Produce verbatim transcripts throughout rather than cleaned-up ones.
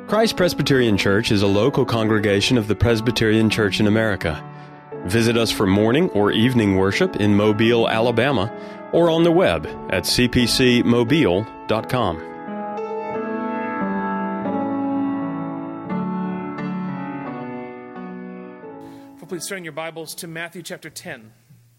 Christ Presbyterian Church is a local congregation of the Presbyterian Church in America. Visit us for morning or evening worship in Mobile, Alabama, or on the web at c p c mobile dot com. Please turn your Bibles to Matthew chapter ten.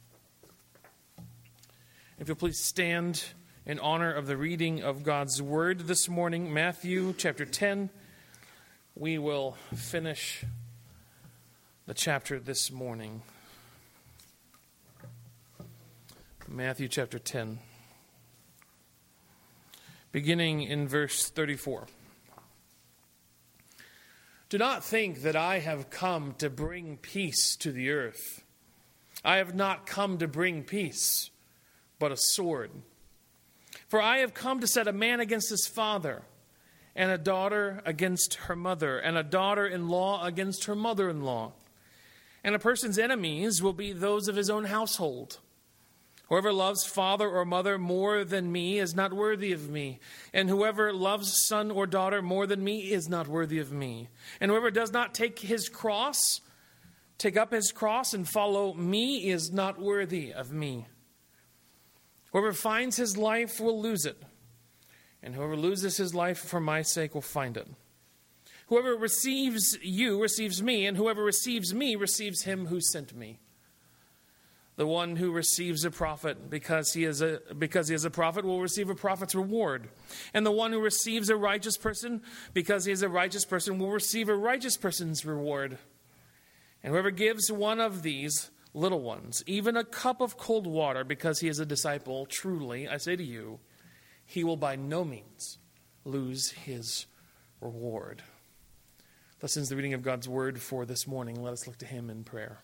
If you'll please stand in honor of the reading of God's Word this morning, Matthew chapter ten. We will finish the chapter this morning. Matthew chapter ten, beginning in verse thirty-four. Do not think that I have come to bring peace to the earth. I have not come to bring peace, but a sword. For I have come to set a man against his father, and a daughter against her mother, and a daughter-in-law against her mother-in-law. And a person's enemies will be those of his own household. Whoever loves father or mother more than me is not worthy of me. And whoever loves son or daughter more than me is not worthy of me. And whoever does not take his cross, take up his cross and follow me is not worthy of me. Whoever finds his life will lose it. And whoever loses his life for my sake will find it. Whoever receives you receives me, and whoever receives me receives him who sent me. The one who receives a prophet because he is a because he is a prophet will receive a prophet's reward. And the one who receives a righteous person because he is a righteous person will receive a righteous person's reward. And whoever gives one of these little ones even a cup of cold water because he is a disciple, truly, I say to you, he will by no means lose his reward. Thus ends the reading of God's word for this morning. Let us look to him in prayer.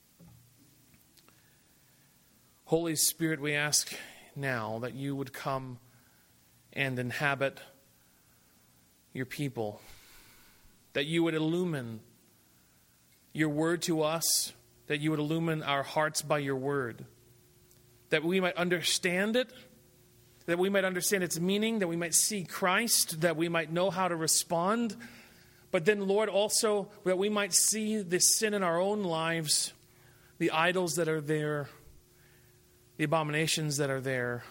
Holy Spirit, we ask now that you would come and inhabit your people, that you would illumine your word to us, that you would illumine our hearts by your word, that we might understand it, that we might understand its meaning, that we might see Christ, that we might know how to respond, but then, Lord, also that we might see the sin in our own lives, the idols that are there, the abominations that are there,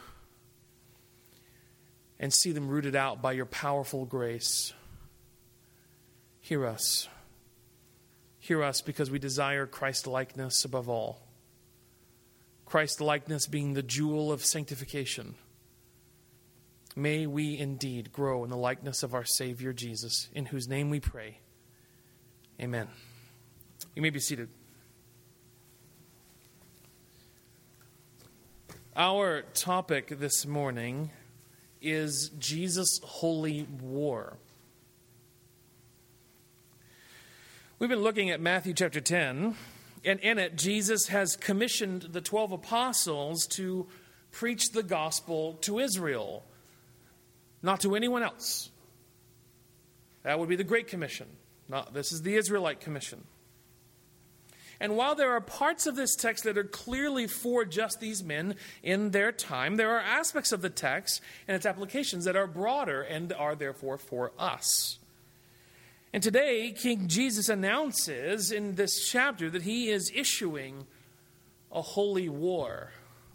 and see them rooted out by your powerful grace. Hear us. Hear us because we desire Christ-likeness above all. Christ-likeness being the jewel of sanctification. May we indeed grow in the likeness of our Savior Jesus, in whose name we pray. Amen. You may be seated. Our topic this morning is Jesus' holy war. We've been looking at Matthew chapter ten, and in it, Jesus has commissioned the twelve apostles to preach the gospel to Israel, not to anyone else. That would be the Great Commission. Not, this is the Israelite Commission. And while there are parts of this text that are clearly for just these men in their time, there are aspects of the text and its applications that are broader and are therefore for us. And today, King Jesus announces in this chapter that he is issuing a holy war.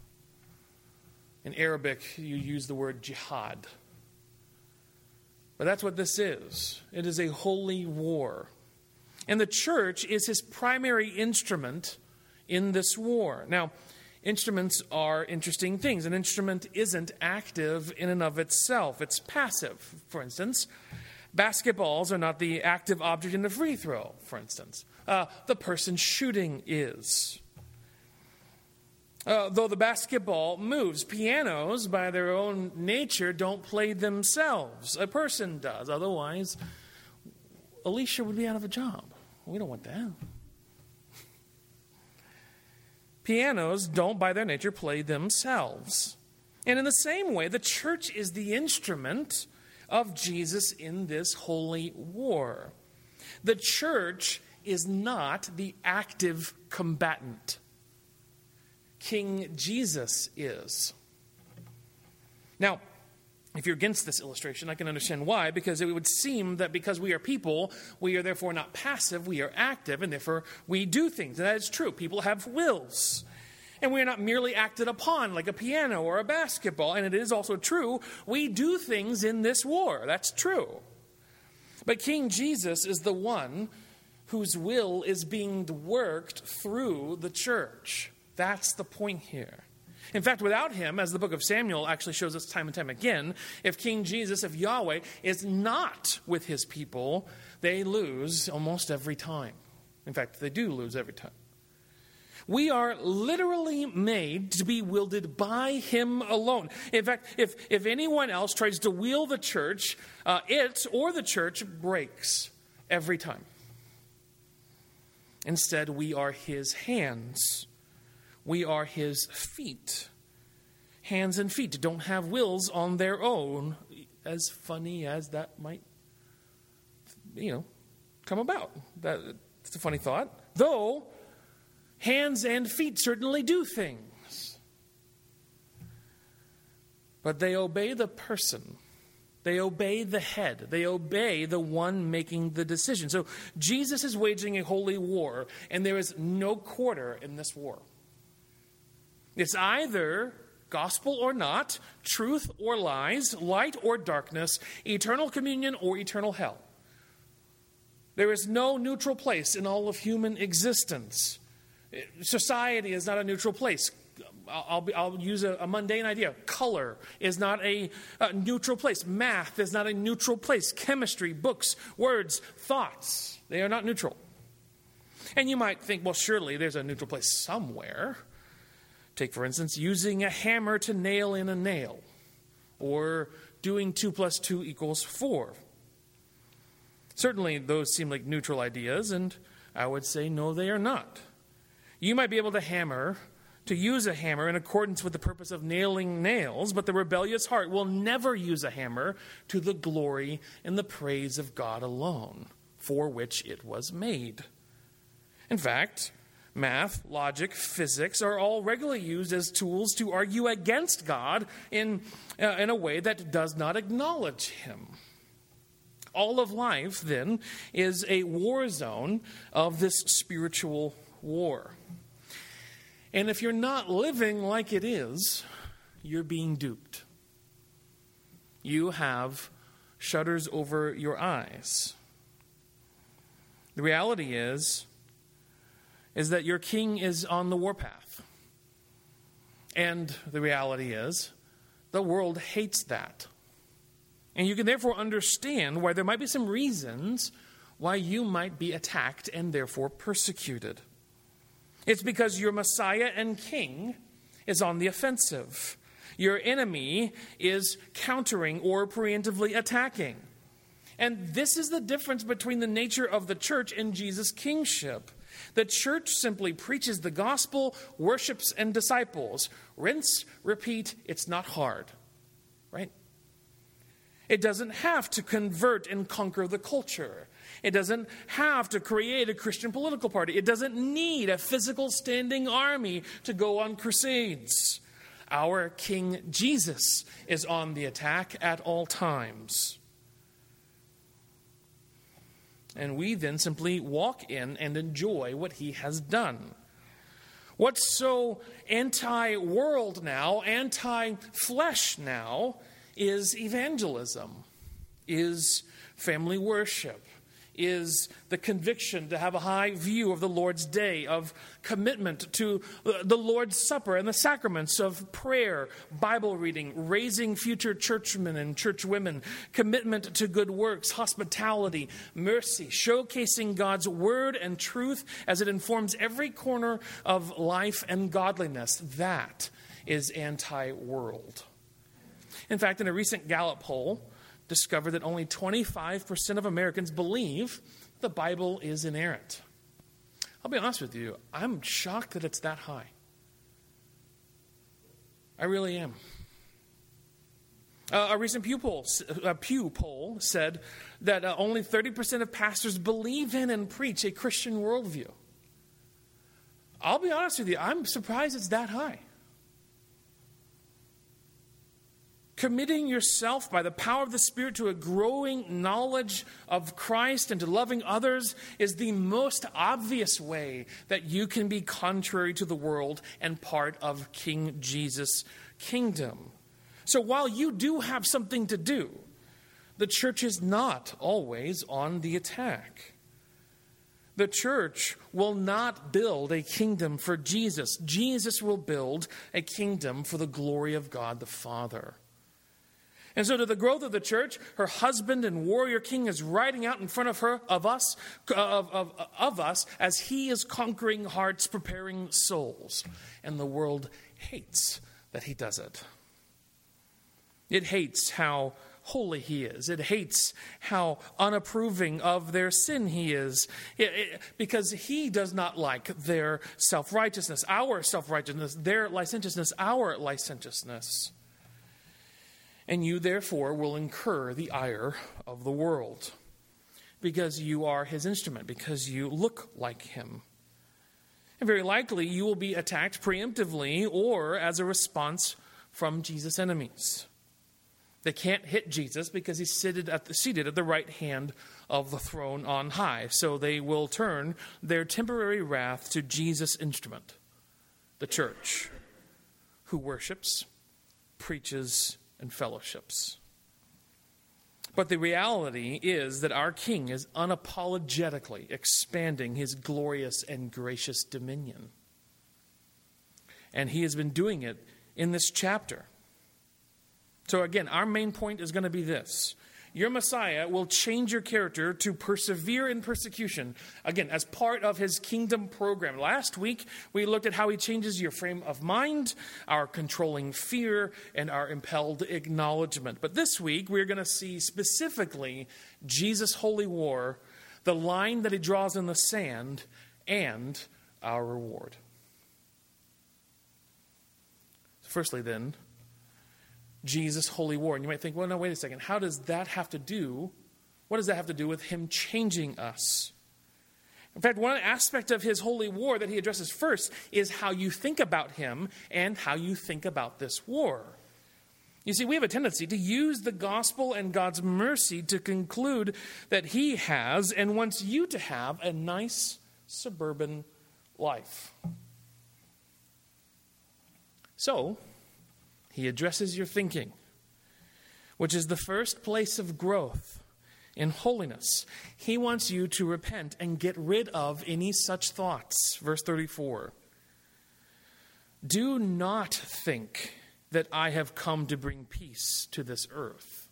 In Arabic, you use the word jihad. But that's what this is. It is a holy war. And the church is his primary instrument in this war. Now, instruments are interesting things. An instrument isn't active in and of itself. It's passive. For instance, basketballs are not the active object in the free throw, for instance. Uh, the person shooting is. Uh, though the basketball moves, pianos, by their own nature, don't play themselves. A person does. Otherwise, Alicia would be out of a job. We don't want that. Pianos don't, by their nature, play themselves. And in the same way, the church is the instrument of Jesus in this holy war. The church is not the active combatant. King Jesus is. Now, If you're against this illustration, I can understand why, because it would seem that because we are people, we are therefore not passive, we are active, and therefore we do things. And that is true. People have wills. And we are not merely acted upon like a piano or a basketball. And it is also true, we do things in this war. That's true. But King Jesus is the one whose will is being worked through the church. That's the point here. In fact, without him, as the book of Samuel actually shows us time and time again, if King Jesus, if Yahweh is not with his people, they lose almost every time. In fact, they do lose every time. We are literally made to be wielded by him alone. In fact, if, if anyone else tries to wield the church, uh, it or the church breaks every time. Instead, we are his hands. We are his feet. Hands and feet don't have wills on their own, as funny as that might, you know, come about. That's a funny thought. Though, hands and feet certainly do things. But they obey the person. They obey the head. They obey the one making the decision. So Jesus is waging a holy war, and there is no quarter in this war. It's either gospel or not, truth or lies, light or darkness, eternal communion or eternal hell. There is no neutral place in all of human existence. Society is not a neutral place. I'll, be, I'll use a, a mundane idea. Color is not a, a neutral place. Math is not a neutral place. Chemistry, books, words, thoughts, they are not neutral. And you might think, well, surely there's a neutral place somewhere. Take, for instance, using a hammer to nail in a nail, or doing two plus two equals four. Certainly, those seem like neutral ideas, and I would say no, they are not. You might be able to hammer, to use a hammer in accordance with the purpose of nailing nails, but the rebellious heart will never use a hammer to the glory and the praise of God alone, for which it was made. In fact, math, logic, physics are all regularly used as tools to argue against God in, uh, in a way that does not acknowledge him. All of life, then, is a war zone of this spiritual war. And if you're not living like it is, you're being duped. You have shutters over your eyes. The reality is, is that your king is on the warpath. And the reality is, the world hates that. And you can therefore understand why there might be some reasons why you might be attacked and therefore persecuted. It's because your Messiah and King is on the offensive. Your enemy is countering or preemptively attacking. And this is the difference between the nature of the church and Jesus' kingship. The church simply preaches the gospel, worships, and disciples. Rinse, repeat, it's not hard, right? It doesn't have to convert and conquer the culture. It doesn't have to create a Christian political party. It doesn't need a physical standing army to go on crusades. Our King Jesus is on the attack at all times. And we then simply walk in and enjoy what he has done. What's so anti-world now, anti-flesh now, is evangelism, is family worship, is the conviction to have a high view of the Lord's day, of commitment to the Lord's Supper and the sacraments of prayer, Bible reading, raising future churchmen and churchwomen, commitment to good works, hospitality, mercy, showcasing God's word and truth as it informs every corner of life and godliness. That is anti-world. In fact, in a recent Gallup poll, discovered that only twenty-five percent of Americans believe the Bible is inerrant. I'll be honest with you, I'm shocked that it's that high. I really am. Uh, a recent Pew poll, a Pew poll said that uh, only thirty percent of pastors believe in and preach a Christian worldview. I'll be honest with you, I'm surprised it's that high. Committing yourself by the power of the Spirit to a growing knowledge of Christ and to loving others is the most obvious way that you can be contrary to the world and part of King Jesus' kingdom. So while you do have something to do, the church is not always on the attack. The church will not build a kingdom for Jesus. Jesus will build a kingdom for the glory of God the Father. And so to the growth of the church, her husband and warrior king is riding out in front of her, of us, of, of, of us, as he is conquering hearts, preparing souls. And the world hates that he does it. It hates how holy he is. It hates how unapproving of their sin he is. It, it, because he does not like their self-righteousness, our self-righteousness, their licentiousness, our licentiousness. And you, therefore, will incur the ire of the world because you are his instrument, because you look like him. And very likely you will be attacked preemptively or as a response from Jesus' enemies. They can't hit Jesus because he's seated at the, seated at the right hand of the throne on high. So they will turn their temporary wrath to Jesus' instrument, the church, who worships, preaches, and fellowships. But the reality is that our King is unapologetically expanding his glorious and gracious dominion. And he has been doing it in this chapter. So again, our main point is going to be this. Your Messiah will change your character to persevere in persecution, again, as part of his kingdom program. Last week, we looked at how he changes your frame of mind, our controlling fear, and our impelled acknowledgement. But this week, we're going to see specifically Jesus' holy war, the line that he draws in the sand, and our reward. Firstly, then, Jesus' holy war. And you might think, well, no, wait a second. How does that have to do? What does that have to do with him changing us? In fact, one aspect of his holy war that he addresses first is how you think about him and how you think about this war. You see, we have a tendency to use the gospel and God's mercy to conclude that he has and wants you to have a nice suburban life. So, he addresses your thinking, which is the first place of growth in holiness. He wants you to repent and get rid of any such thoughts. Verse thirty-four. Do not think that I have come to bring peace to this earth.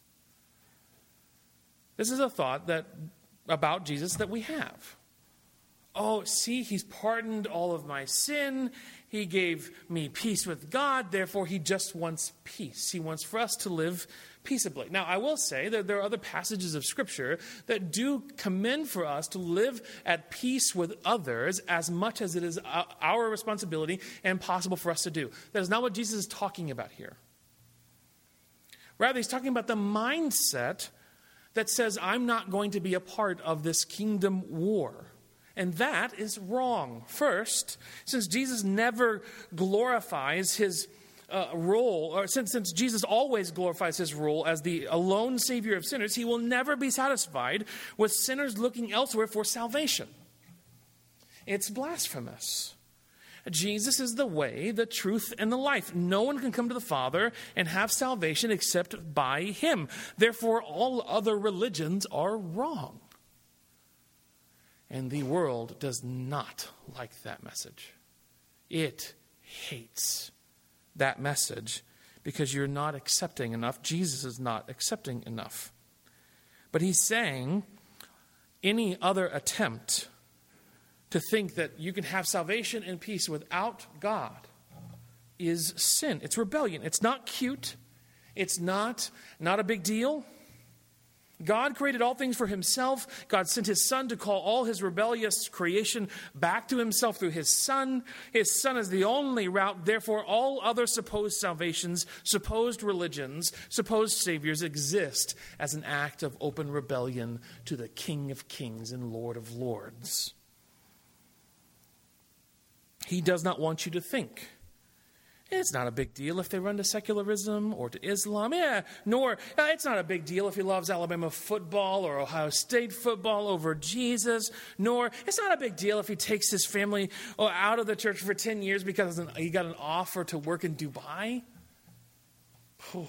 This is a thought that about Jesus that we have. Oh, see, he's pardoned all of my sin. He gave me peace with God. Therefore, he just wants peace. He wants for us to live peaceably. Now, I will say that there are other passages of Scripture that do commend for us to live at peace with others as much as it is our responsibility and possible for us to do. That is not what Jesus is talking about here. Rather, he's talking about the mindset that says, I'm not going to be a part of this kingdom war. And that is wrong. First, since Jesus never glorifies his uh, role, or since, since Jesus always glorifies his role as the alone Savior of sinners, he will never be satisfied with sinners looking elsewhere for salvation. It's blasphemous. Jesus is the way, the truth, and the life. No one can come to the Father and have salvation except by him. Therefore, all other religions are wrong. And the world does not like that message. It hates that message because you're not accepting enough. Jesus is not accepting enough. But he's saying any other attempt to think that you can have salvation and peace without God is sin. It's rebellion. It's not cute. It's not, not a big deal. God created all things for himself. God sent his Son to call all his rebellious creation back to himself through his Son. His Son is the only route. Therefore, all other supposed salvations, supposed religions, supposed saviors exist as an act of open rebellion to the King of Kings and Lord of Lords. He does not want you to think It's not a big deal if they run to secularism or to Islam. Yeah, nor uh, it's not a big deal if he loves Alabama football or Ohio State football over Jesus. Nor it's not a big deal if he takes his family out of the church for ten years because he got an offer to work in Dubai. Whew.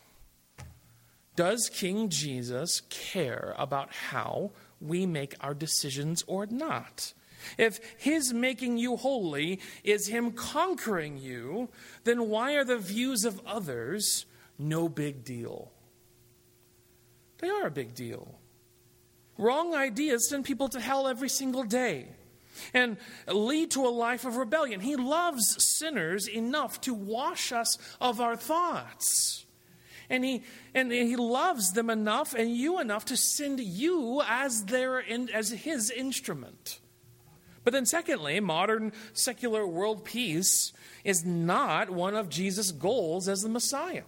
Does King Jesus care about how we make our decisions or not? If his making you holy is him conquering you, then why are the views of others no big deal? They are a big deal. Wrong ideas send people to hell every single day and lead to a life of rebellion. He loves sinners enough to wash us of our thoughts. And he and he loves them enough and you enough to send you as their as his instrument. But then secondly, modern secular world peace is not one of Jesus' goals as the Messiah.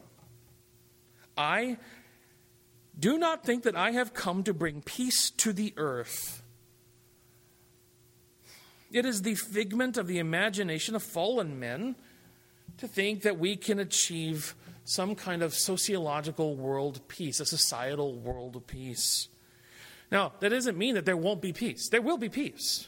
I do not think that I have come to bring peace to the earth. It is the figment of the imagination of fallen men to think that we can achieve some kind of sociological world peace, a societal world peace. Now, that doesn't mean that there won't be peace. There will be peace.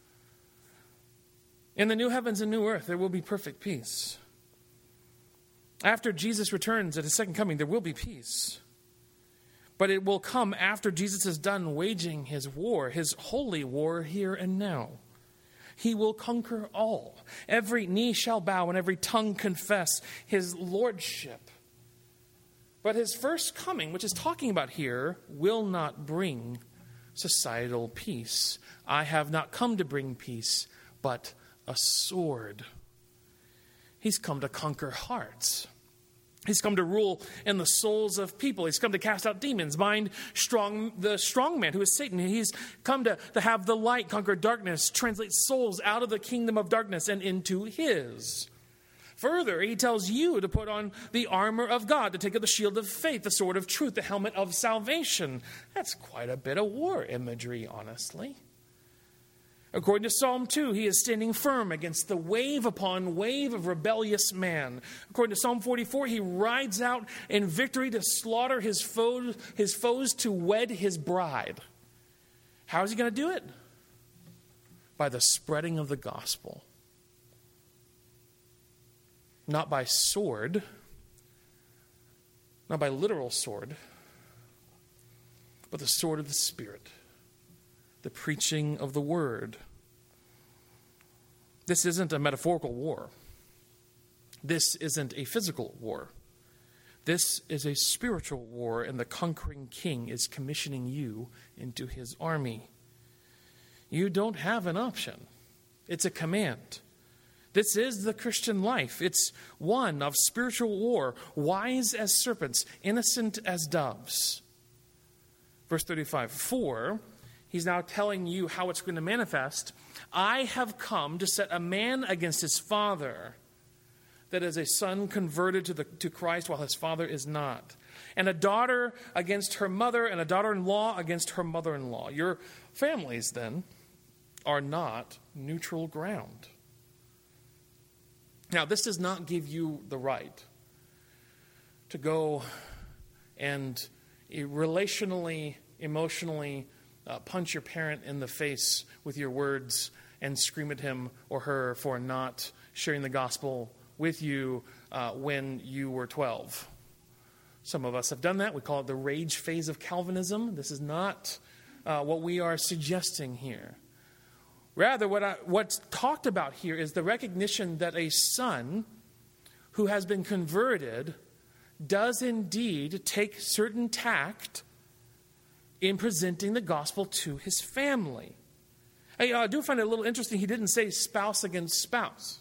In the new heavens and new earth, there will be perfect peace. After Jesus returns at his second coming, there will be peace. But it will come after Jesus is done waging his war, his holy war here and now. He will conquer all. Every knee shall bow and every tongue confess his lordship. But his first coming, which is talking about here, will not bring societal peace. I have not come to bring peace, but a sword. He's come to conquer hearts. He's come to rule in the souls of people. He's come to cast out demons, bind strong the strong man who is Satan. He's come to, to have the light conquer darkness, translate souls out of the kingdom of darkness and into his. Further, he tells you to put on the armor of God, to take up the shield of faith, the sword of truth, the helmet of salvation. That's quite a bit of war imagery, honestly. According to Psalm two, he is standing firm against the wave upon wave of rebellious man. According to Psalm forty-four, he rides out in victory to slaughter his foes, his foes to wed his bride. How is he going to do it? By the spreading of the gospel. Not by sword, not by literal sword, but the sword of the Spirit. The preaching of the word. This isn't a metaphorical war. This isn't a physical war. This is a spiritual war, and the conquering king is commissioning you into his army. You don't have an option. It's a command. This is the Christian life. It's one of spiritual war, wise as serpents, innocent as doves. Verse thirty-five, for he's now telling you how it's going to manifest. I have come to set a man against his father, that is a son converted to the to Christ while his father is not, and a daughter against her mother, and a daughter-in-law against her mother-in-law. Your families, then, are not neutral ground. Now, this does not give you the right to go and relationally, emotionally uh, punch your parent in the face with your words and scream at him or her for not sharing the gospel with you uh, when you were twelve. Some of us have done that. We call it the rage phase of Calvinism. This is not uh, what we are suggesting here. Rather, what I, what's talked about here is the recognition that a son who has been converted does indeed take certain tact in presenting the gospel to his family. I, I do find it a little interesting he didn't say spouse against spouse.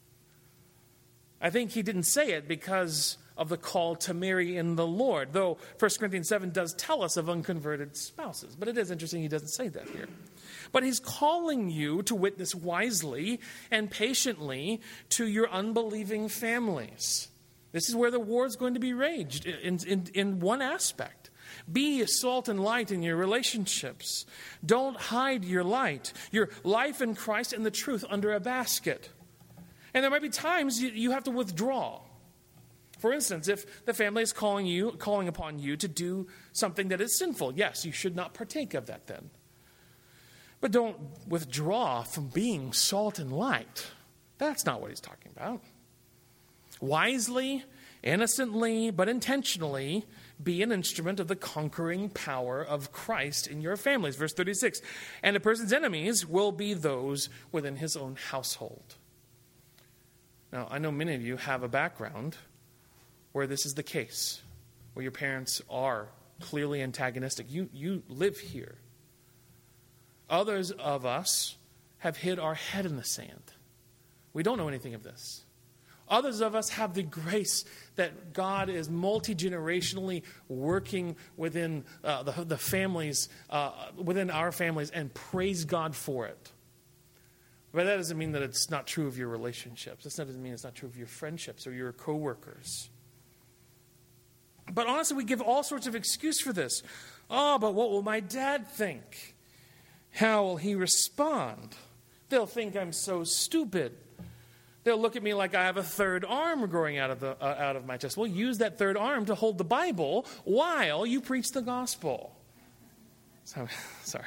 I think he didn't say it because of the call to marry in the Lord, though First Corinthians seven does tell us of unconverted spouses. But it is interesting he doesn't say that here. But he's calling you to witness wisely and patiently to your unbelieving families. This is where the war is going to be waged in, in, in one aspect. Be salt and light in your relationships. Don't hide your light, your life in Christ and the truth under a basket. And there might be times you, you have to withdraw. For instance, if the family is calling you, calling upon you to do something that is sinful, yes, you should not partake of that then. But don't withdraw from being salt and light. That's not what he's talking about. Wisely, innocently, but intentionally be an instrument of the conquering power of Christ in your families. Verse thirty-six, and a person's enemies will be those within his own household. Now, I know many of you have a background where this is the case, where your parents are clearly antagonistic. You, you live here. Others of us have hid our head in the sand. We don't know anything of this. Others of us have the grace that God is multi-generationally working within uh, the, the families, uh, within our families, and praise God for it. But that doesn't mean that it's not true of your relationships. That doesn't mean it's not true of your friendships or your coworkers. But honestly, we give all sorts of excuse for this. Oh, but what will my dad think? How will he respond? They'll think I'm so stupid. They'll look at me like I have a third arm growing out of the uh, out of my chest. Well, use that third arm to hold the Bible while you preach the gospel. So, sorry.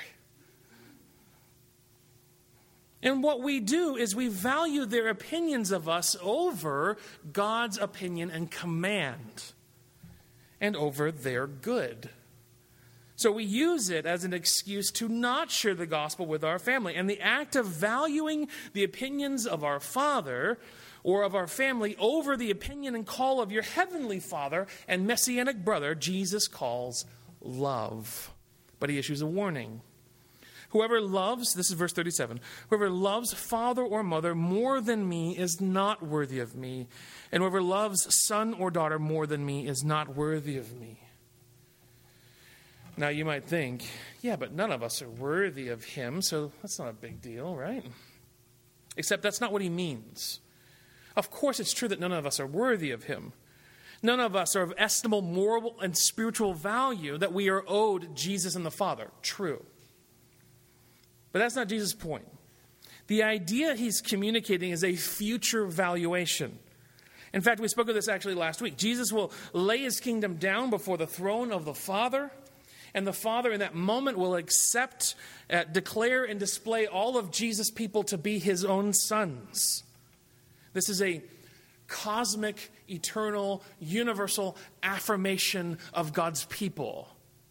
And what we do is we value their opinions of us over God's opinion and command, and over their good. So we use it as an excuse to not share the gospel with our family. And the act of valuing the opinions of our Father or of our family over the opinion and call of your heavenly Father and Messianic brother, Jesus calls love. But he issues a warning. Whoever loves, this is verse thirty-seven, whoever loves father or mother more than me is not worthy of me. And whoever loves son or daughter more than me is not worthy of me. Now you might think, yeah, but none of us are worthy of him, so that's not a big deal, right? Except that's not what he means. Of course it's true that none of us are worthy of him. None of us are of estimable moral and spiritual value that we are owed Jesus and the Father. True. But that's not Jesus' point. The idea he's communicating is a future valuation. In fact, we spoke of this actually last week. Jesus will lay his kingdom down before the throne of the Father, and the Father in that moment will accept, uh, declare, and display all of Jesus' people to be his own sons. This is a cosmic, eternal, universal affirmation of God's people.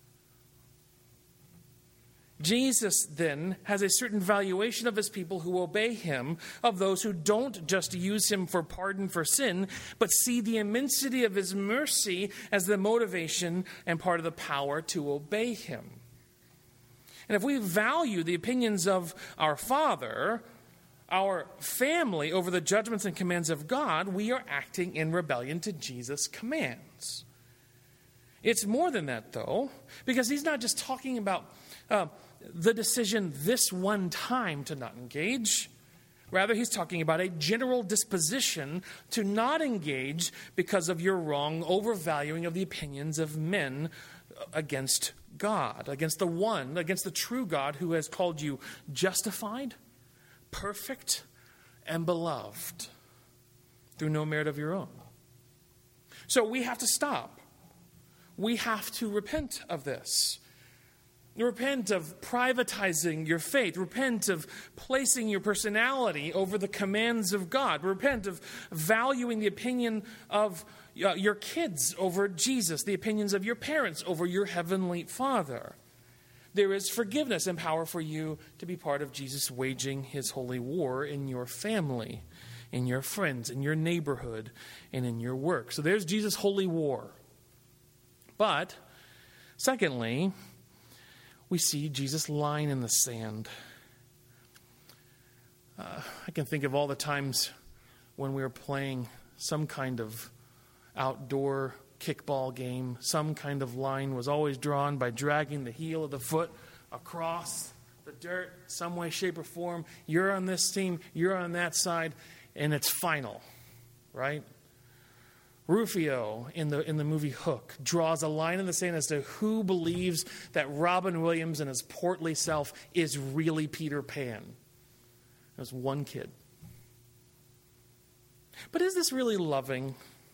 Jesus then has a certain valuation of his people who obey him, of those who don't just use him for pardon for sin, but see the immensity of his mercy as the motivation and part of the power to obey him. And if we value the opinions of our Father, our family, over the judgments and commands of God, we are acting in rebellion to Jesus' commands. It's more than that, though, because he's not just talking about uh, the decision this one time to not engage. Rather, he's talking about a general disposition to not engage because of your wrong overvaluing of the opinions of men against God, against the one, against the true God who has called you justified, perfect, and beloved through no merit of your own. So we have to stop. We have to repent of this. Repent of privatizing your faith. Repent of placing your personality over the commands of God. Repent of valuing the opinion of uh, your kids over Jesus, the opinions of your parents over your heavenly Father. There is forgiveness and power for you to be part of Jesus waging his holy war in your family, in your friends, in your neighborhood, and in your work. So there's Jesus' holy war. But, secondly, we see Jesus' line in the sand. Uh, I can think of all the times when we were playing some kind of outdoor kickball game. Some kind of line was always drawn by dragging the heel of the foot across the dirt, some way, shape, or form. You're on this team, you're on that side, and it's final, right? Rufio, in the in the movie Hook, draws a line in the sand as to who believes that Robin Williams and his portly self is really Peter Pan. There's one kid. But is this really loving?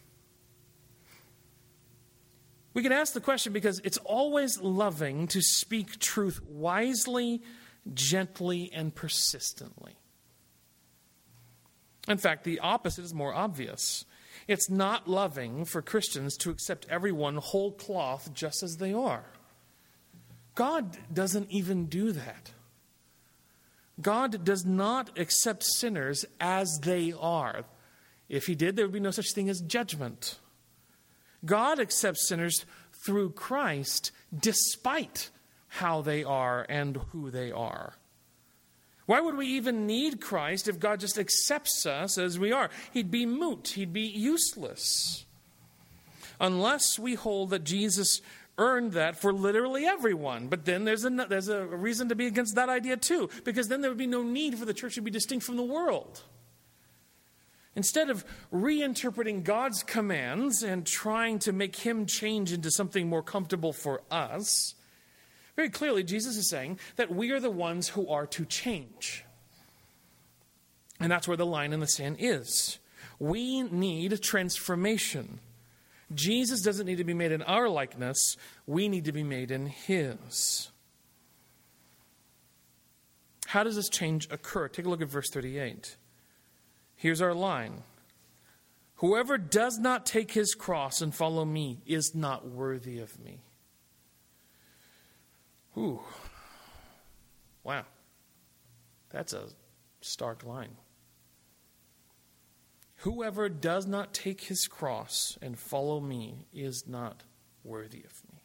We can ask the question because it's always loving to speak truth wisely, gently, and persistently. In fact, the opposite is more obvious. It's not loving for Christians to accept everyone whole cloth just as they are. God doesn't even do that. God does not accept sinners as they are. If he did, there would be no such thing as judgment. God accepts sinners through Christ despite how they are and who they are. Why would we even need Christ if God just accepts us as we are? He'd be moot. He'd be useless. Unless we hold that Jesus earned that for literally everyone. But then there's a, there's a reason to be against that idea too, because then there would be no need for the church to be distinct from the world. Instead of reinterpreting God's commands and trying to make him change into something more comfortable for us, very clearly Jesus is saying that we are the ones who are to change. And that's where the line in the sand is. We need transformation. Jesus doesn't need to be made in our likeness. We need to be made in his. How does this change occur? Take a look at verse thirty-eight. Here's our line. Whoever does not take his cross and follow me is not worthy of me. Ooh. Wow. That's a stark line. Whoever does not take his cross and follow me is not worthy of me.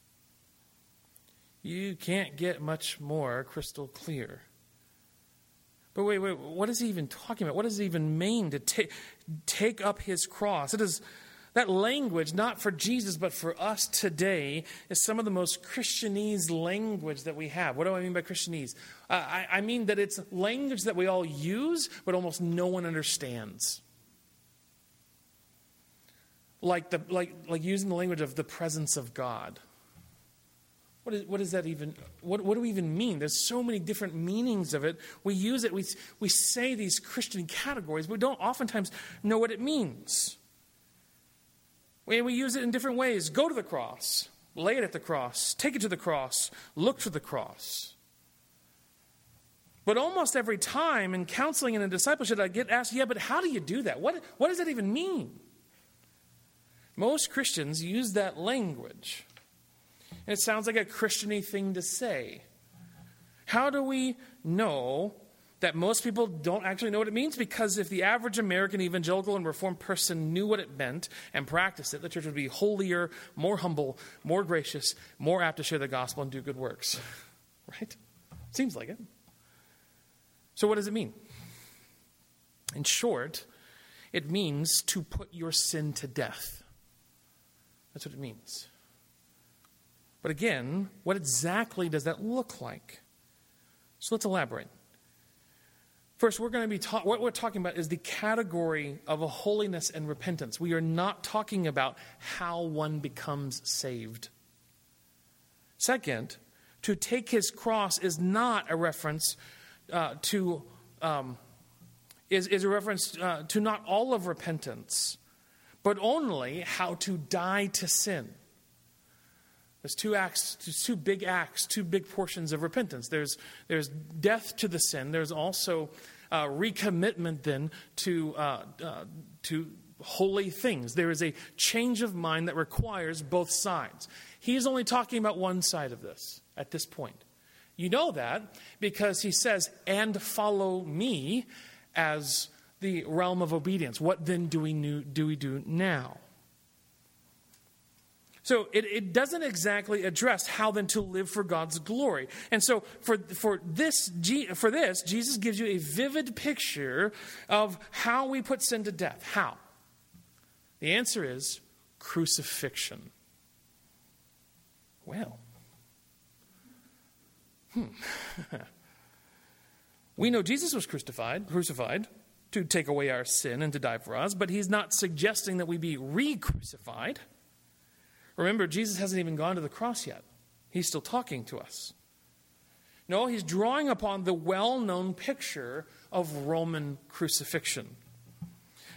You can't get much more crystal clear. But wait, wait, what is he even talking about? What does it even mean to take take up his cross? It is that language, not for Jesus, but for us today, is some of the most Christianese language that we have. What do I mean by Christianese? Uh, I, I mean that it's language that we all use, but almost no one understands. Like the like like using the language of the presence of God. What, is, what does that even, what, what do we even mean? There's so many different meanings of it. We use it, we, we say these Christian categories, but we don't oftentimes know what it means. We, we use it in different ways. Go to the cross, lay it at the cross, take it to the cross, look to the cross. But almost every time in counseling and in discipleship, I get asked, yeah, but how do you do that? What, what does that even mean? Most Christians use that language. And it sounds like a Christian-y thing to say. How do we know that most people don't actually know what it means? Because if the average American evangelical and Reformed person knew what it meant and practiced it, the church would be holier, more humble, more gracious, more apt to share the gospel and do good works. Right? Seems like it. So what does it mean? In short, it means to put your sin to death. That's what it means. But again, what exactly does that look like? So let's elaborate. First, we're going to be ta- what we're talking about is the category of a holiness and repentance. We are not talking about how one becomes saved. Second, to take his cross is not a reference uh, to um, is is a reference uh, to not all of repentance, but only how to die to sin. There's two acts, two big acts, two big portions of repentance. There's there's death to the sin. There's also uh, recommitment then to uh, uh, to holy things. There is a change of mind that requires both sides. He's only talking about one side of this at this point. You know that because he says, "And follow me," as the realm of obedience. What then do we new, do we do now? So it, it doesn't exactly address how then to live for God's glory. And so for, for, this, for this, Jesus gives you a vivid picture of how we put sin to death. How? The answer is crucifixion. Well, hmm. We know Jesus was crucified, crucified to take away our sin and to die for us, but he's not suggesting that we be re-crucified. Remember, Jesus hasn't even gone to the cross yet. He's still talking to us. No, he's drawing upon the well-known picture of Roman crucifixion.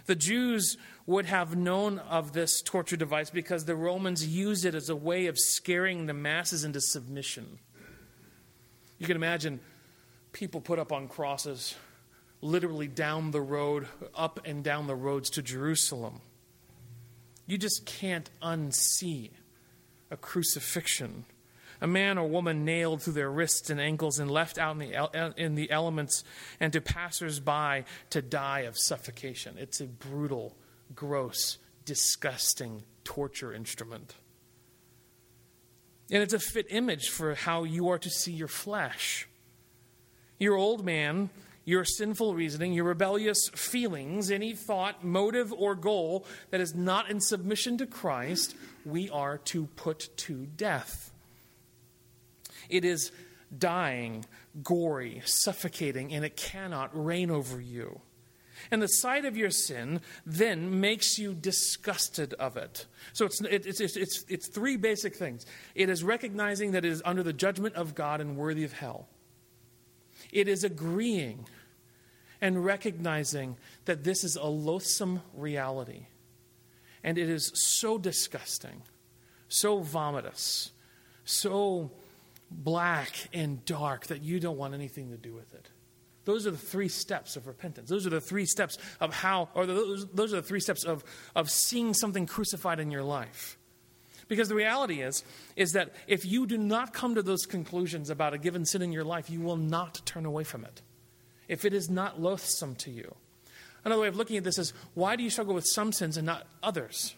The Jews would have known of this torture device because the Romans used it as a way of scaring the masses into submission. You can imagine people put up on crosses literally down the road, up and down the roads to Jerusalem. You just can't unsee a crucifixion. A man or woman nailed through their wrists and ankles and left out in the, in the elements and to passers-by to die of suffocation. It's a brutal, gross, disgusting torture instrument. And it's a fit image for how you are to see your flesh. Your old man, your sinful reasoning, your rebellious feelings, any thought, motive, or goal that is not in submission to Christ, we are to put to death. It is dying, gory, suffocating, and it cannot reign over you. And the sight of your sin then makes you disgusted of it. So it's, it's, it's, it's, it's three basic things. It is recognizing that it is under the judgment of God and worthy of hell. It is agreeing and recognizing that this is a loathsome reality. And it is so disgusting, so vomitous, so black and dark that you don't want anything to do with it. Those are the three steps of repentance. Those are the three steps of how, or those, those are the three steps of, of seeing something crucified in your life. Because the reality is, is that if you do not come to those conclusions about a given sin in your life, you will not turn away from it. If it is not loathsome to you. Another way of looking at this is, why do you struggle with some sins and not others?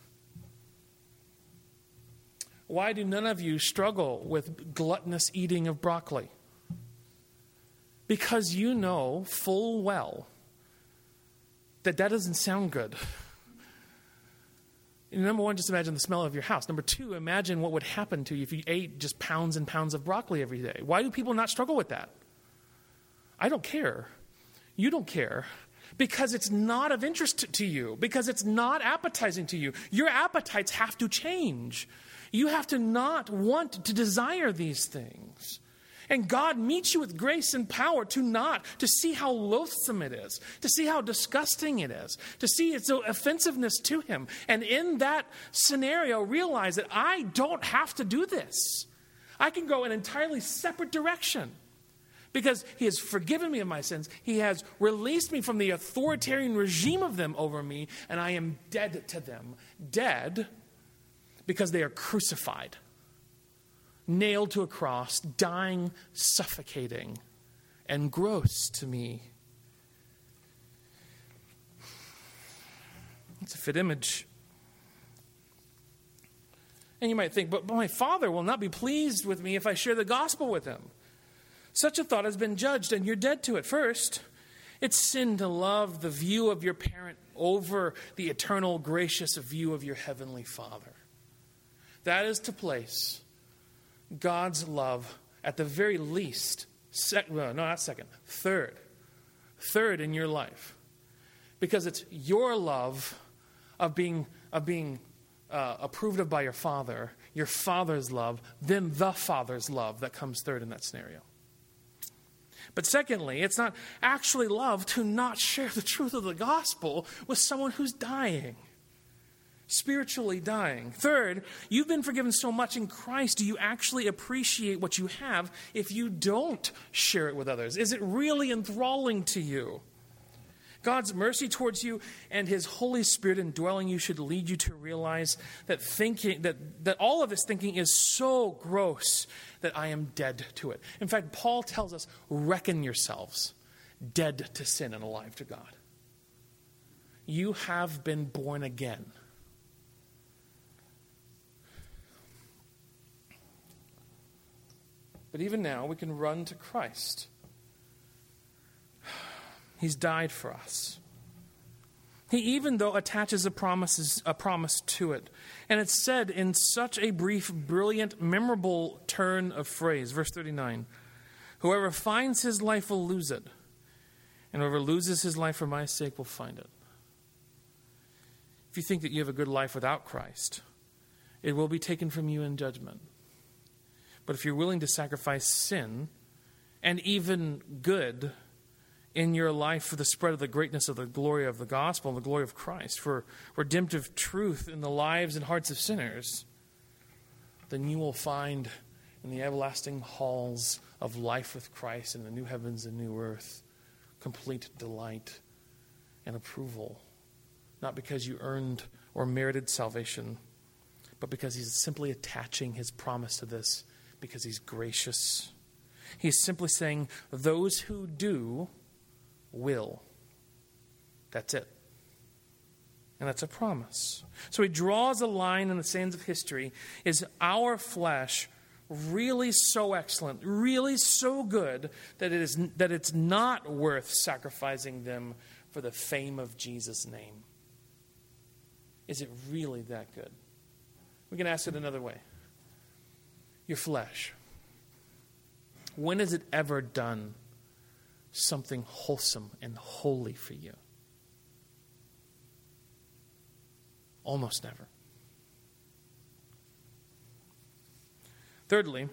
Why do none of you struggle with gluttonous eating of broccoli? Because you know full well that that doesn't sound good. Number one, just imagine the smell of your house. Number two, imagine what would happen to you if you ate just pounds and pounds of broccoli every day. Why do people not struggle with that? I don't care. You don't care. Because it's not of interest to you. Because it's not appetizing to you. Your appetites have to change. You have to not want to desire these things. And God meets you with grace and power to not, to see how loathsome it is, to see how disgusting it is, to see its offensiveness to him. And in that scenario, realize that I don't have to do this. I can go an entirely separate direction. Because he has forgiven me of my sins. He has released me from the authoritarian regime of them over me, and I am dead to them. Dead because they are crucified, nailed to a cross, dying, suffocating, and gross to me. It's a fit image. And you might think, but, but my Father will not be pleased with me if I share the gospel with him. Such a thought has been judged, and you're dead to it. First, it's sin to love the view of your parent over the eternal, gracious view of your heavenly Father. That is to place God's love at the very least, sec- no, not second, third, third in your life. Because it's your love of being, of being uh, approved of by your Father, your Father's love, then the Father's love that comes third in that scenario. But secondly, it's not actually love to not share the truth of the gospel with someone who's dying, spiritually dying. Third, you've been forgiven so much in Christ. Do you actually appreciate what you have if you don't share it with others? Is it really enthralling to you? God's mercy towards you and his Holy Spirit indwelling you should lead you to realize that thinking that, that all of this thinking is so gross that I am dead to it. In fact, Paul tells us, reckon yourselves dead to sin and alive to God. You have been born again. But even now, we can run to Christ. He's died for us. He even though attaches a promise, a promise to it. And it's said in such a brief, brilliant, memorable turn of phrase. Verse thirty-nine. Whoever finds his life will lose it. And whoever loses his life for my sake will find it. If you think that you have a good life without Christ, it will be taken from you in judgment. But if you're willing to sacrifice sin and even good in your life for the spread of the greatness of the glory of the gospel and the glory of Christ, for redemptive truth in the lives and hearts of sinners, then you will find in the everlasting halls of life with Christ in the new heavens and new earth complete delight and approval, not because you earned or merited salvation, but because he's simply attaching his promise to this because he's gracious. He's simply saying, those who do will. That's it. And that's a promise. So he draws a line in the sands of history. Is our flesh really so excellent, really so good, that it is that it's not worth sacrificing them for the fame of Jesus' name? Is it really that good? We can ask it another way. Your flesh, when has it ever done something wholesome and holy for you? Almost never. Thirdly,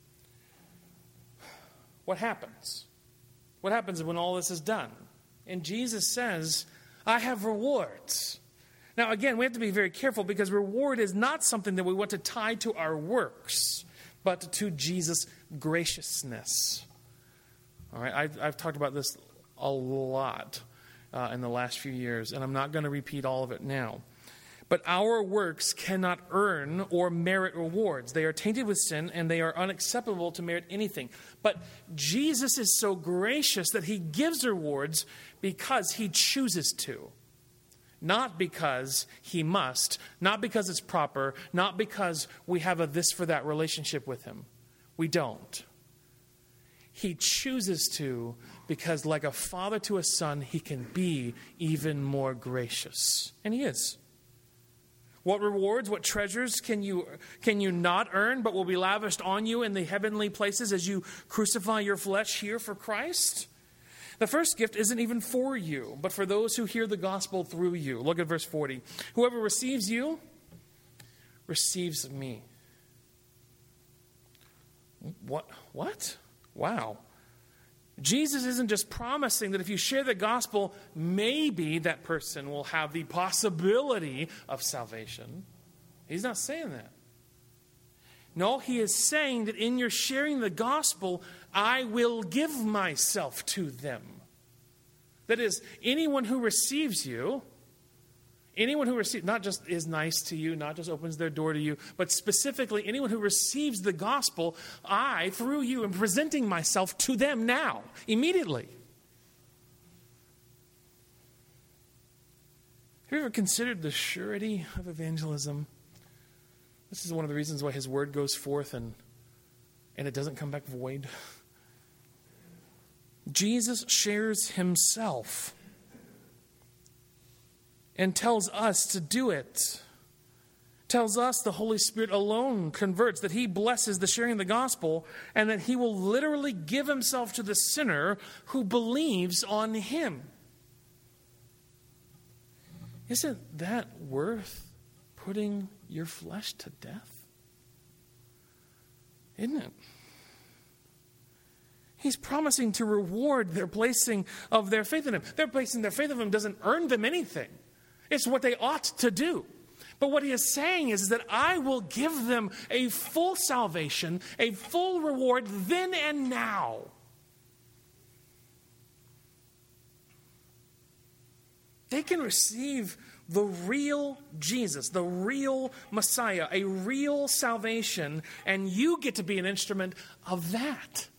what happens? What happens when all this is done? And Jesus says, I have rewards. Now, again, we have to be very careful because reward is not something that we want to tie to our works, but to Jesus' graciousness. All right, I've, I've talked about this a lot uh, in the last few years, and I'm not going to repeat all of it now. But our works cannot earn or merit rewards. They are tainted with sin, and they are unacceptable to merit anything. But Jesus is so gracious that he gives rewards because he chooses to. Not because he must, not because it's proper, not because we have a this for that relationship with him. We don't. He chooses to because, like a father to a son, he can be even more gracious. And he is. What rewards, what treasures can you can you not earn but will be lavished on you in the heavenly places as you crucify your flesh here for Christ? The first gift isn't even for you, but for those who hear the gospel through you. Look at verse forty. Whoever receives you receives me. What? What? Wow. Jesus isn't just promising that if you share the gospel, maybe that person will have the possibility of salvation. He's not saying that. No, he is saying that in your sharing the gospel, I will give myself to them. That is, anyone who receives you, anyone who receives, not just is nice to you, not just opens their door to you, but specifically anyone who receives the gospel, I, through you, am presenting myself to them now, immediately. Have you ever considered the surety of evangelism? This is one of the reasons why his word goes forth and, and it doesn't come back void. Jesus shares himself and tells us to do it. Tells us the Holy Spirit alone converts, that he blesses the sharing of the gospel, and that he will literally give himself to the sinner who believes on him. Isn't that worth putting your flesh to death? Isn't it? He's promising to reward their placing of their faith in him. Their placing their faith in him doesn't earn them anything. It's what they ought to do. But what he is saying is that I will give them a full salvation, a full reward then and now. They can receive the real Jesus, the real Messiah, a real salvation, and you get to be an instrument of that.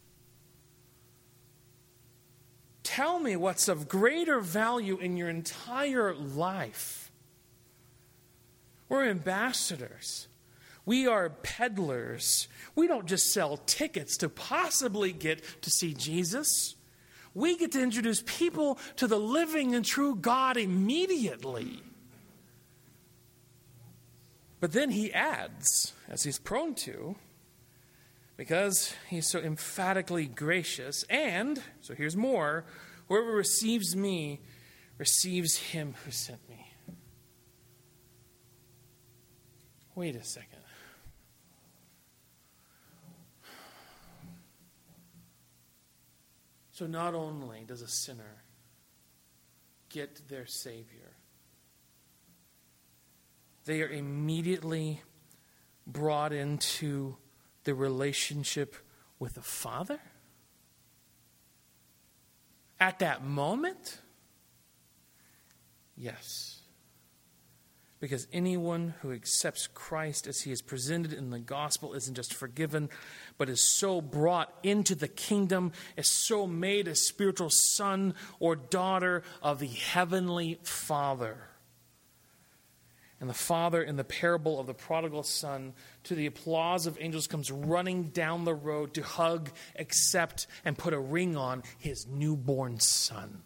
Tell me what's of greater value in your entire life. We're ambassadors. We are peddlers. We don't just sell tickets to possibly get to see Jesus. We get to introduce people to the living and true God immediately. But then he adds, as he's prone to, because he's so emphatically gracious, and, so here's more, whoever receives me receives him who sent me. Wait a second. So not only does a sinner get their Savior, they are immediately brought into the relationship with the Father. At that moment, yes. Because anyone who accepts Christ as he is presented in the gospel isn't just forgiven, but is so brought into the kingdom, is so made a spiritual son or daughter of the heavenly Father. And the father in the parable of the prodigal son, to the applause of angels, comes running down the road to hug, accept, and put a ring on his newborn son.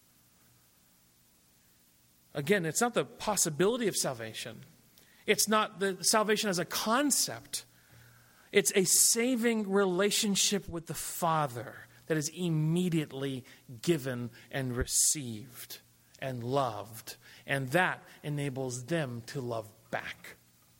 Again, it's not the possibility of salvation. It's not the salvation as a concept. It's a saving relationship with the Father that is immediately given and received and loved. And that enables them to love back.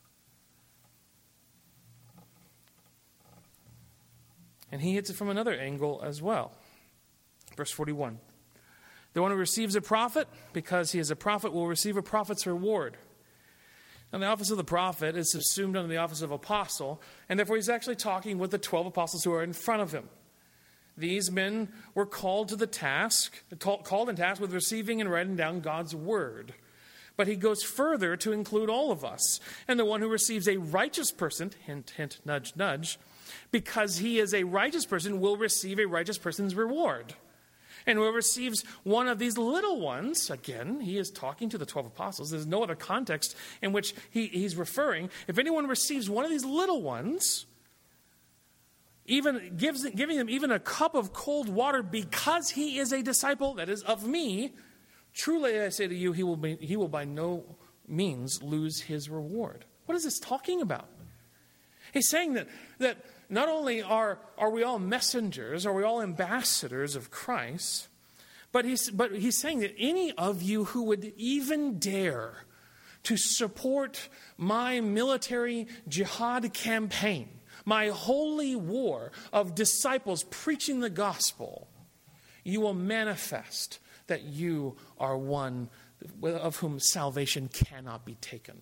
And he hits it from another angle as well. Verse forty-one. The one who receives a prophet, because he is a prophet, will receive a prophet's reward. Now, the office of the prophet is subsumed under the office of apostle, and therefore he's actually talking with the twelve apostles who are in front of him. These men were called to the task, called in task with receiving and writing down God's word. But he goes further to include all of us. And the one who receives a righteous person, hint, hint, nudge, nudge, because he is a righteous person, will receive a righteous person's reward. And whoever receives one of these little ones, again, he is talking to the twelve apostles. There's no other context in which he, he's referring. If anyone receives one of these little ones, even gives giving them even a cup of cold water because he is a disciple, that is, of me, truly I say to you, he will be, he will by no means lose his reward. What is this talking about? He's saying that that not only are, are we all messengers, are we all ambassadors of Christ, but he's, but he's saying that any of you who would even dare to support my military jihad campaign, my holy war of disciples preaching the gospel, you will manifest that you are one of whom salvation cannot be taken.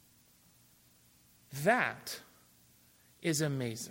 That is amazing.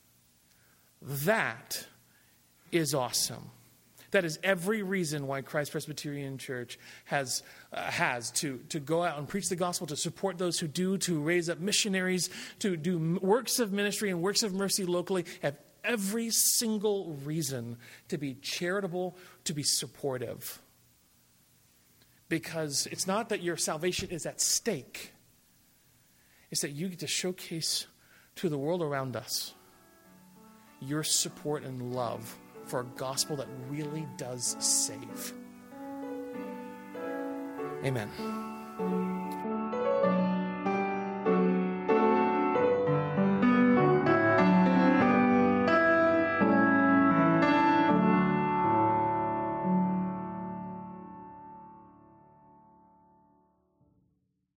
That is awesome. That is every reason why Christ Presbyterian Church has uh, has to, to go out and preach the gospel, to support those who do, to raise up missionaries, to do works of ministry and works of mercy locally, have every single reason to be charitable, to be supportive. Because it's not that your salvation is at stake. It's that you get to showcase to the world around us your support and love for a gospel that really does save. Amen.